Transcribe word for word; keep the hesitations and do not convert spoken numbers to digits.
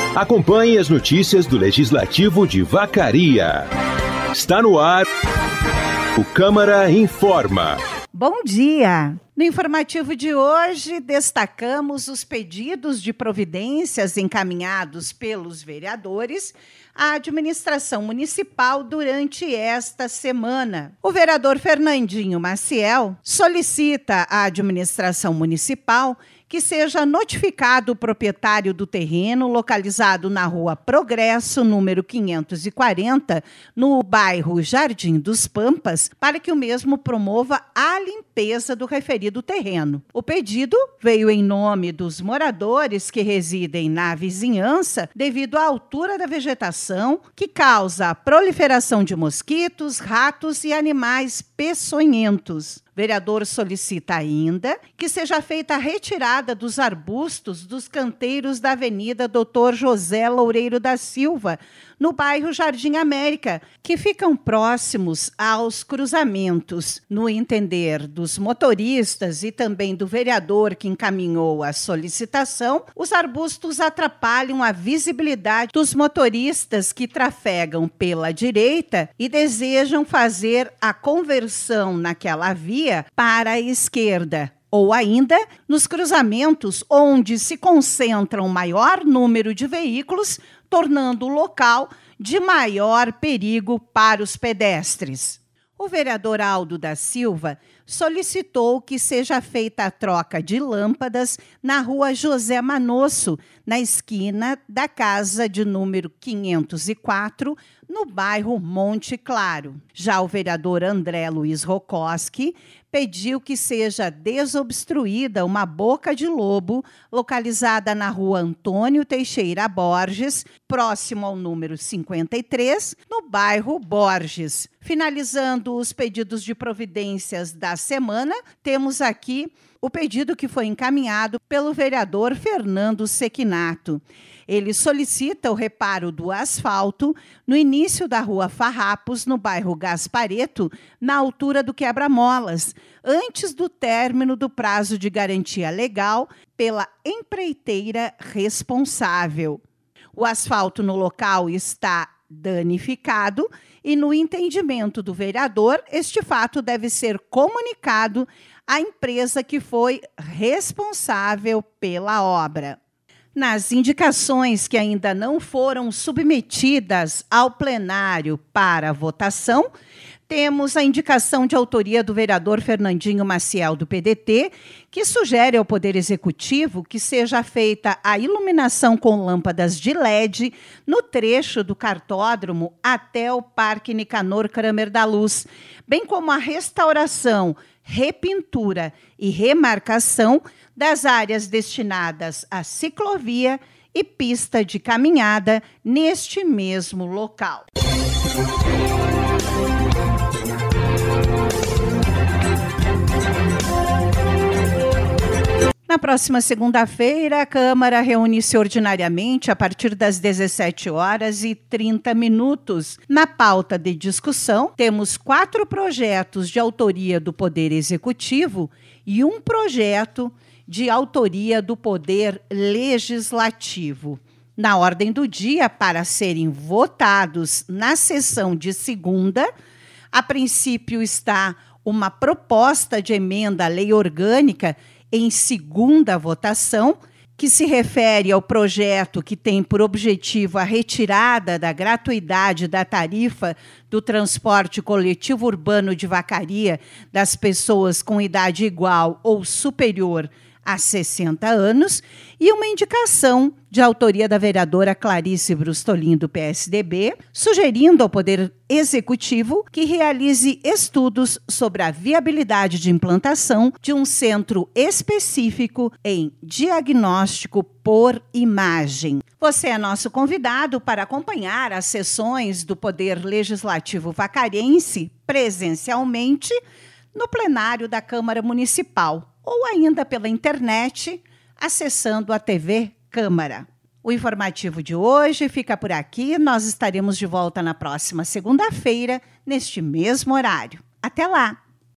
Acompanhe as notícias do Legislativo de Vacaria. Está no ar o Câmara Informa. Bom dia! No informativo de hoje, destacamos os pedidos de providências encaminhados pelos vereadores à administração municipal durante esta semana. O vereador Fernandinho Maciel solicita à administração municipal que seja notificado o proprietário do terreno localizado na Rua Progresso, número quinhentos e quarenta, no bairro Jardim dos Pampas, para que o mesmo promova a limpeza do referido terreno. O pedido veio em nome dos moradores que residem na vizinhança devido à altura da vegetação, que causa a proliferação de mosquitos, ratos e animais peçonhentos. O vereador solicita ainda que seja feita a retirada dos arbustos dos canteiros da Avenida doutor José Loureiro da Silva, no bairro Jardim América, que ficam próximos aos cruzamentos. No entender dos motoristas e também do vereador que encaminhou a solicitação, os arbustos atrapalham a visibilidade dos motoristas que trafegam pela direita e desejam fazer a conversão naquela via para a esquerda, ou ainda nos cruzamentos onde se concentra um maior número de veículos, tornando o local de maior perigo para os pedestres. O vereador Aldo da Silva solicitou que seja feita a troca de lâmpadas na Rua José Manosso, na esquina da casa de número quinhentos e quatro, no bairro Monte Claro. Já o vereador André Luiz Rokoski pediu que seja desobstruída uma boca de lobo localizada na Rua Antônio Teixeira Borges, próximo ao número cinquenta e três, no bairro Borges. Finalizando os pedidos de providências da semana, temos aqui o pedido que foi encaminhado pelo vereador Fernando Sequinato. Ele solicita o reparo do asfalto no início da Rua Farrapos, no bairro Gaspareto, na altura do quebra-molas, antes do término do prazo de garantia legal pela empreiteira responsável. O asfalto no local está danificado e, no entendimento do vereador, este fato deve ser comunicado à empresa que foi responsável pela obra. Nas indicações que ainda não foram submetidas ao plenário para votação, temos a indicação de autoria do vereador Fernandinho Maciel, do P D T, que sugere ao Poder Executivo que seja feita a iluminação com lâmpadas de L E D no trecho do cartódromo até o Parque Nicanor Kramer da Luz, bem como a restauração, repintura e remarcação das áreas destinadas à ciclovia e pista de caminhada neste mesmo local. Na próxima segunda-feira, a Câmara reúne-se ordinariamente a partir das dezessete horas e trinta minutos. Na pauta de discussão, temos quatro projetos de autoria do Poder Executivo e um projeto de autoria do Poder Legislativo. Na ordem do dia, para serem votados na sessão de segunda, a princípio está uma proposta de emenda à lei orgânica em segunda votação, que se refere ao projeto que tem por objetivo a retirada da gratuidade da tarifa do transporte coletivo urbano de Vacaria das pessoas com idade igual ou superior a sessenta anos, e uma indicação de autoria da vereadora Clarice Brustolin, do P S D B, sugerindo ao Poder Executivo que realize estudos sobre a viabilidade de implantação de um centro específico em diagnóstico por imagem. Você é nosso convidado para acompanhar as sessões do Poder Legislativo vacarense presencialmente no plenário da Câmara Municipal, ou ainda pela internet, acessando a T V Câmara. O informativo de hoje fica por aqui. Nós estaremos de volta na próxima segunda-feira, neste mesmo horário. Até lá!